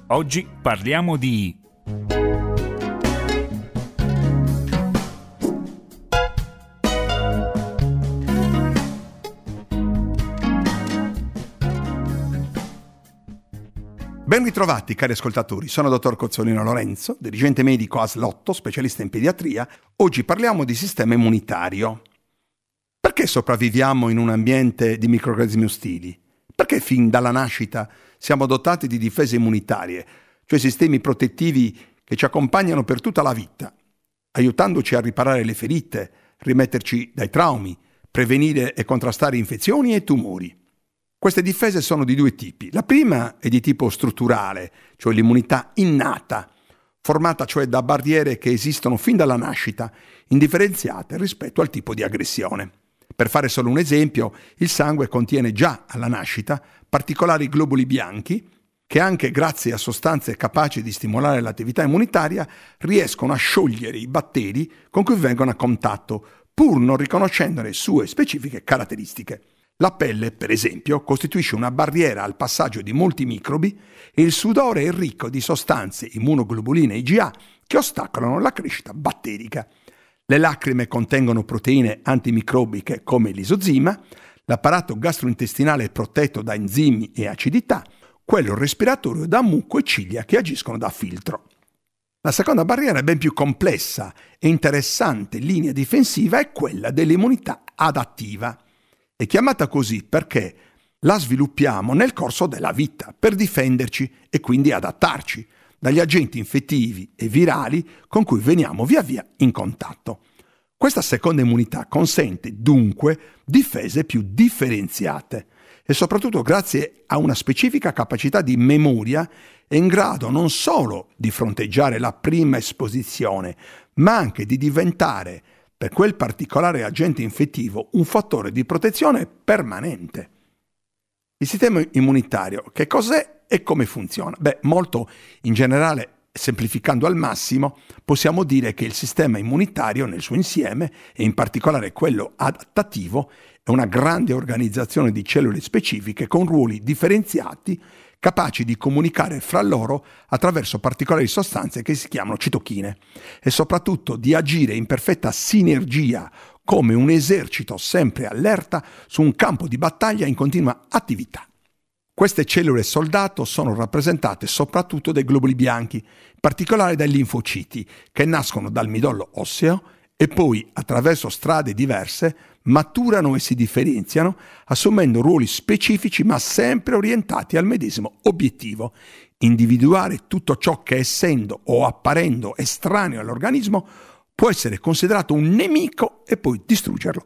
Oggi parliamo di... Ben ritrovati cari ascoltatori, sono dottor Cozzolino Lorenzo, dirigente medico ASL 8, specialista in pediatria. Oggi parliamo di sistema immunitario. Perché sopravviviamo in un ambiente di microrganismi ostili? Perché fin dalla nascita siamo dotati di difese immunitarie, cioè sistemi protettivi che ci accompagnano per tutta la vita, aiutandoci a riparare le ferite, rimetterci dai traumi, prevenire e contrastare infezioni e tumori. Queste difese sono di due tipi. La prima è di tipo strutturale, cioè l'immunità innata, formata cioè da barriere che esistono fin dalla nascita, indifferenziate rispetto al tipo di aggressione. Per fare solo un esempio, il sangue contiene già alla nascita particolari globuli bianchi che anche grazie a sostanze capaci di stimolare l'attività immunitaria riescono a sciogliere i batteri con cui vengono a contatto, pur non riconoscendone sue specifiche caratteristiche. La pelle, per esempio, costituisce una barriera al passaggio di molti microbi e il sudore è ricco di sostanze immunoglobuline IgA che ostacolano la crescita batterica. Le lacrime contengono proteine antimicrobiche come l'isozima, l'apparato gastrointestinale è protetto da enzimi e acidità, quello respiratorio da muco e ciglia che agiscono da filtro. La seconda barriera è ben più complessa e interessante linea difensiva è quella dell'immunità adattiva. È chiamata così perché la sviluppiamo nel corso della vita per difenderci e quindi adattarci dagli agenti infettivi e virali con cui veniamo via via in contatto. Questa seconda immunità consente dunque difese più differenziate e soprattutto grazie a una specifica capacità di memoria è in grado non solo di fronteggiare la prima esposizione, ma anche di diventare per quel particolare agente infettivo un fattore di protezione permanente. Il sistema immunitario, che cos'è e come funziona? Molto in generale, semplificando al massimo, possiamo dire che il sistema immunitario nel suo insieme, e in particolare quello adattativo, è una grande organizzazione di cellule specifiche con ruoli differenziati capaci di comunicare fra loro attraverso particolari sostanze che si chiamano citochine e soprattutto di agire in perfetta sinergia come un esercito sempre allerta su un campo di battaglia in continua attività. Queste cellule soldato sono rappresentate soprattutto dai globuli bianchi, in particolare dai linfociti, che nascono dal midollo osseo e poi, attraverso strade diverse, maturano e si differenziano, assumendo ruoli specifici ma sempre orientati al medesimo obiettivo: individuare tutto ciò che, essendo o apparendo estraneo all'organismo, può essere considerato un nemico e poi distruggerlo.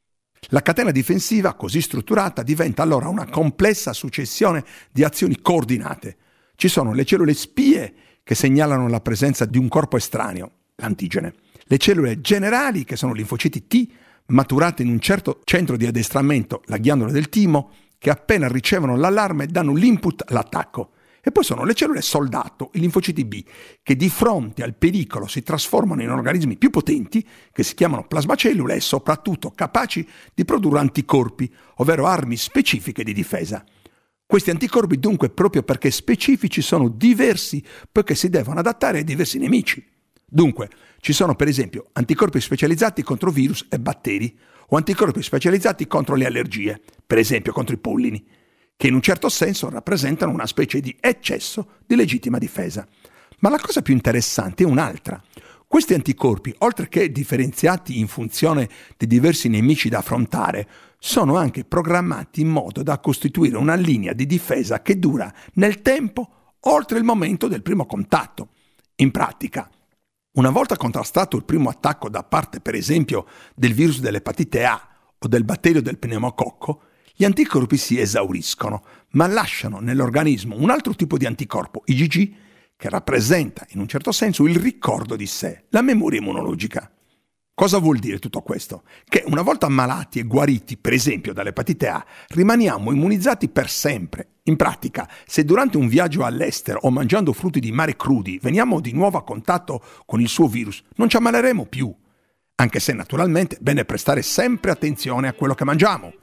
La catena difensiva, così strutturata, diventa allora una complessa successione di azioni coordinate. Ci sono le cellule spie che segnalano la presenza di un corpo estraneo, l'antigene. Le cellule generali, che sono linfociti T, maturate in un certo centro di addestramento, la ghiandola del timo, che appena ricevono l'allarme danno l'input all'attacco. E poi sono le cellule soldato, i linfociti B, che di fronte al pericolo si trasformano in organismi più potenti, che si chiamano plasmacellule e soprattutto capaci di produrre anticorpi, ovvero armi specifiche di difesa. Questi anticorpi dunque, proprio perché specifici, sono diversi poiché si devono adattare ai diversi nemici. Dunque, ci sono per esempio anticorpi specializzati contro virus e batteri o anticorpi specializzati contro le allergie, per esempio contro i pollini, che in un certo senso rappresentano una specie di eccesso di legittima difesa. Ma la cosa più interessante è un'altra. Questi anticorpi, oltre che differenziati in funzione dei diversi nemici da affrontare, sono anche programmati in modo da costituire una linea di difesa che dura nel tempo oltre il momento del primo contatto. In pratica, una volta contrastato il primo attacco da parte, per esempio, del virus dell'epatite A o del batterio del pneumococco, gli anticorpi si esauriscono, ma lasciano nell'organismo un altro tipo di anticorpo, IgG, che rappresenta in un certo senso il ricordo di sé, la memoria immunologica. Cosa vuol dire tutto questo? Che una volta ammalati e guariti, per esempio dall'epatite A, rimaniamo immunizzati per sempre. In pratica, se durante un viaggio all'estero o mangiando frutti di mare crudi veniamo di nuovo a contatto con il suo virus, non ci ammaleremo più. Anche se naturalmente è bene prestare sempre attenzione a quello che mangiamo.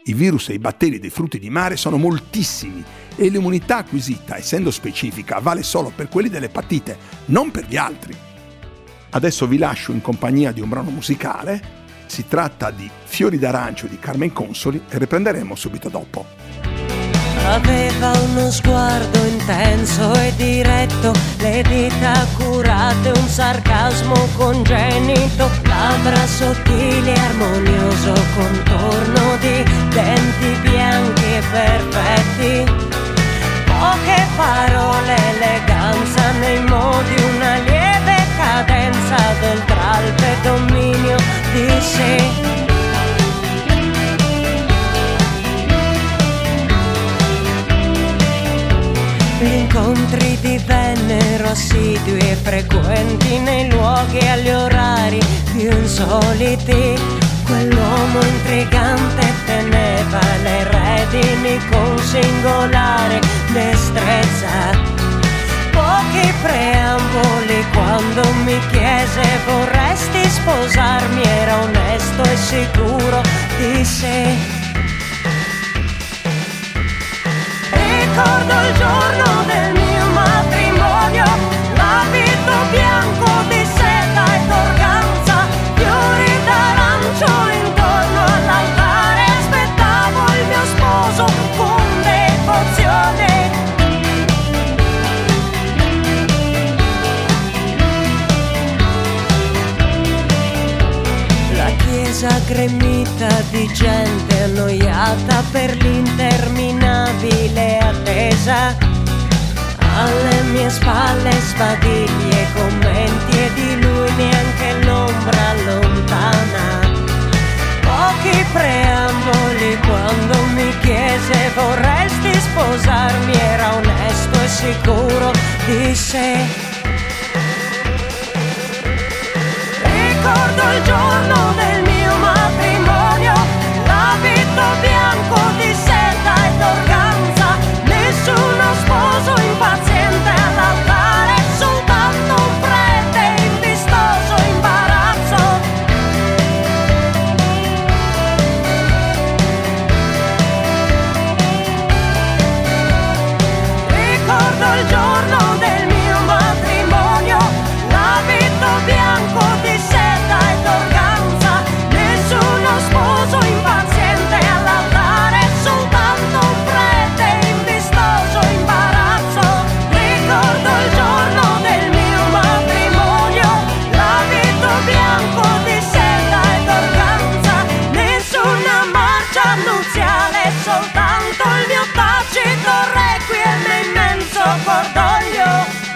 I virus e i batteri dei frutti di mare sono moltissimi e l'immunità acquisita, essendo specifica, vale solo per quelli dell'epatite, non per gli altri. Adesso vi lascio in compagnia di un brano musicale. Si tratta di Fiori d'arancio di Carmen Consoli e riprenderemo subito dopo. Aveva uno sguardo intenso e diretto, le dita curate, un sarcasmo congenito, labbra sottili e armonioso contorno di denti bianchi e perfetti. Poche parole, eleganza nei modi, una lieve cadenza del tralpe dominio di sé. Gli incontri divennero assidui e frequenti nei luoghi e agli orari più insoliti. Quell'uomo intrigante teneva le redini con singolare destrezza. Pochi preamboli quando mi chiese vorresti sposarmi, era onesto e sicuro di sé. Ricordo il giorno del mio matrimonio, l'abito bianco di seta ed organza, fiori d'arancio intorno all'altare, aspettavo il mio sposo con devozione. La chiesa gremita di gente annoiata per l'interminabile attesa, alle mie spalle sbadigli e commenti e di lui neanche l'ombra lontana. Pochi preamboli quando mi chiese vorresti sposarmi, era onesto e sicuro di sé. Ricordo il giorno del mio matrimonio, l'abito bianco di seta ed organza, nessuno sposo impaziente all'altare, soltanto un prete in vistoso imbarazzo. Ricordo il giorno del mio matrimonio, l'abito bianco di seta ed organza, nessuno sposo impaziente all'altare, soltanto un prete in vistoso imbarazzo. Ricordo il giorno del mio matrimonio, l'abito bianco di seta ed organza, nessuna marcia nuziale, soltanto il mio tacito requiem e immenso cordoglio.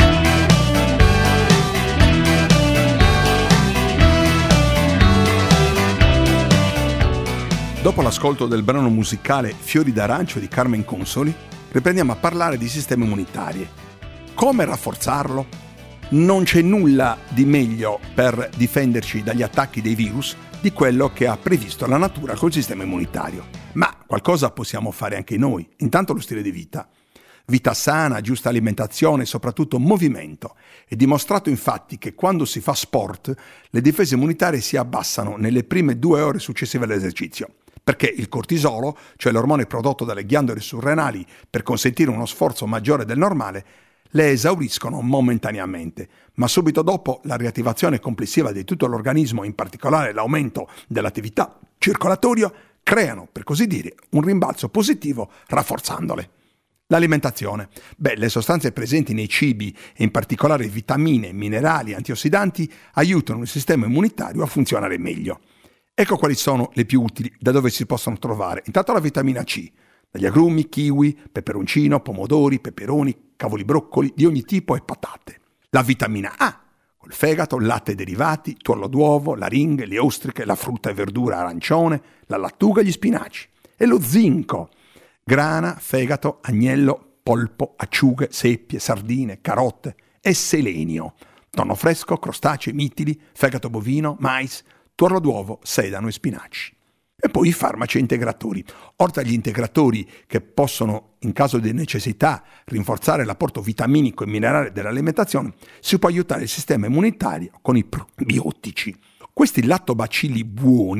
Dopo l'ascolto del brano musicale Fiori d'arancio di Carmen Consoli, riprendiamo a parlare di sistema immunitario. Come rafforzarlo? Non c'è nulla di meglio per difenderci dagli attacchi dei virus di quello che ha previsto la natura col sistema immunitario. Ma qualcosa possiamo fare anche noi, intanto lo stile di vita. Vita sana, giusta alimentazione e soprattutto movimento. È dimostrato infatti che quando si fa sport le difese immunitarie si abbassano nelle prime 2 ore successive all'esercizio, perché il cortisolo, cioè l'ormone prodotto dalle ghiandole surrenali per consentire uno sforzo maggiore del normale, le esauriscono momentaneamente, ma subito dopo la riattivazione complessiva di tutto l'organismo, in particolare l'aumento dell'attività circolatoria, creano, per così dire, un rimbalzo positivo rafforzandole. L'alimentazione. Le sostanze presenti nei cibi, e in particolare vitamine, minerali, antiossidanti, aiutano il sistema immunitario a funzionare meglio. Ecco quali sono le più utili, da dove si possono trovare. Intanto la vitamina C, dagli agrumi, kiwi, peperoncino, pomodori, peperoni, cavoli broccoli di ogni tipo e patate. La vitamina A, col fegato, latte e derivati, tuorlo d'uovo, l'aringhe, le ostriche, la frutta e verdura arancione, la lattuga e gli spinaci. E lo zinco, grana, fegato, agnello, polpo, acciughe, seppie, sardine, carote e selenio, tonno fresco, crostacei, mitili, fegato bovino, mais, tuorlo d'uovo, sedano e spinaci. E poi i farmaci integratori. Oltre agli integratori che possono, in caso di necessità, rinforzare l'apporto vitaminico e minerale dell'alimentazione, si può aiutare il sistema immunitario con i probiotici. Questi lattobacilli buoni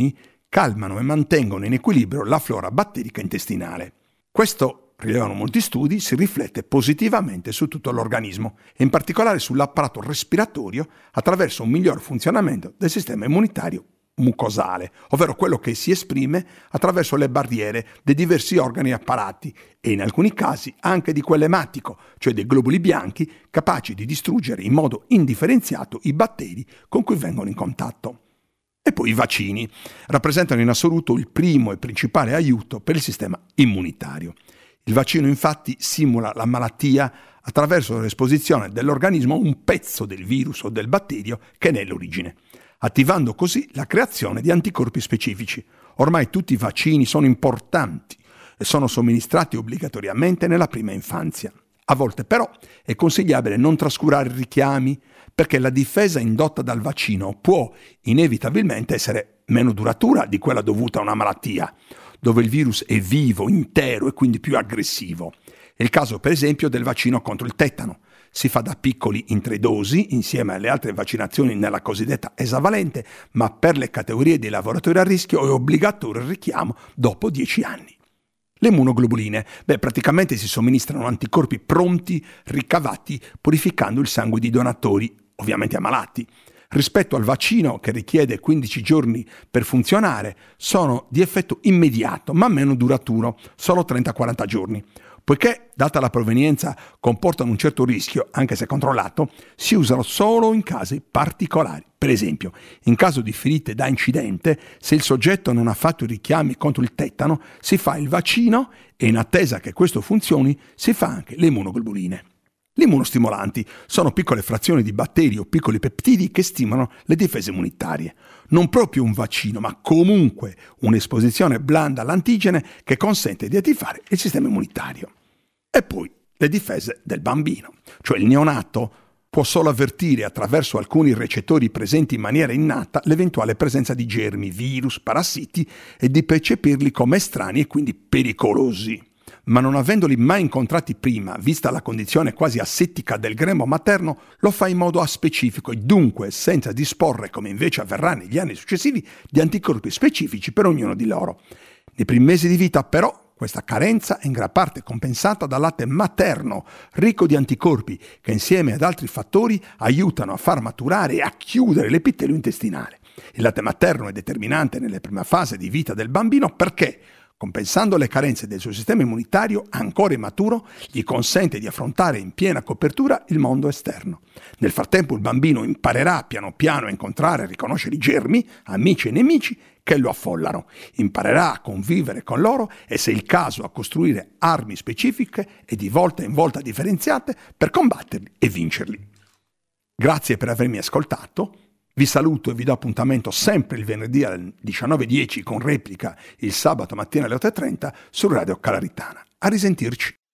calmano e mantengono in equilibrio la flora batterica intestinale. Questo, rilevano molti studi, si riflette positivamente su tutto l'organismo e in particolare sull'apparato respiratorio attraverso un miglior funzionamento del sistema immunitario mucosale, ovvero quello che si esprime attraverso le barriere dei diversi organi e apparati e in alcuni casi anche di quello ematico, cioè dei globuli bianchi capaci di distruggere in modo indifferenziato i batteri con cui vengono in contatto. E poi i vaccini rappresentano in assoluto il primo e principale aiuto per il sistema immunitario. Il vaccino infatti simula la malattia attraverso l'esposizione dell'organismo a un pezzo del virus o del batterio che ne è l'origine, attivando così la creazione di anticorpi specifici. Ormai tutti i vaccini sono importanti e sono somministrati obbligatoriamente nella prima infanzia. A volte però è consigliabile non trascurare i richiami perché la difesa indotta dal vaccino può inevitabilmente essere meno duratura di quella dovuta a una malattia, dove il virus è vivo, intero e quindi più aggressivo. È il caso per esempio del vaccino contro il tetano. Si fa da piccoli in 3 dosi, insieme alle altre vaccinazioni nella cosiddetta esavalente, ma per le categorie dei lavoratori a rischio è obbligatorio il richiamo dopo 10 anni. Le immunoglobuline, praticamente si somministrano anticorpi pronti, ricavati, purificando il sangue di donatori, ovviamente ammalati. Rispetto al vaccino, che richiede 15 giorni per funzionare, sono di effetto immediato, ma meno duraturo, solo 30-40 giorni. Poiché, data la provenienza, comportano un certo rischio, anche se controllato, si usano solo in casi particolari. Per esempio, in caso di ferite da incidente, se il soggetto non ha fatto i richiami contro il tetano, si fa il vaccino e in attesa che questo funzioni, si fa anche le immunoglobuline. Gli immunostimolanti sono piccole frazioni di batteri o piccoli peptidi che stimolano le difese immunitarie. Non proprio un vaccino, ma comunque un'esposizione blanda all'antigene che consente di attivare il sistema immunitario. E poi le difese del bambino, cioè il neonato può solo avvertire attraverso alcuni recettori presenti in maniera innata l'eventuale presenza di germi, virus, parassiti e di percepirli come estranei e quindi pericolosi. Ma non avendoli mai incontrati prima, vista la condizione quasi asettica del grembo materno, lo fa in modo aspecifico e dunque senza disporre, come invece avverrà negli anni successivi, di anticorpi specifici per ognuno di loro. Nei primi mesi di vita, però, questa carenza è in gran parte compensata dal latte materno, ricco di anticorpi, che insieme ad altri fattori aiutano a far maturare e a chiudere l'epitelio intestinale. Il latte materno è determinante nella prima fase di vita del bambino perché, compensando le carenze del suo sistema immunitario ancora immaturo, gli consente di affrontare in piena copertura il mondo esterno. Nel frattempo il bambino imparerà piano piano a incontrare e riconoscere i germi, amici e nemici, che lo affollano. Imparerà a convivere con loro e, se il caso, a costruire armi specifiche e di volta in volta differenziate per combatterli e vincerli. Grazie per avermi ascoltato. Vi saluto e vi do appuntamento sempre il venerdì alle 19:10 con replica il sabato mattina alle 8:30 su Radio Calaritana. A risentirci.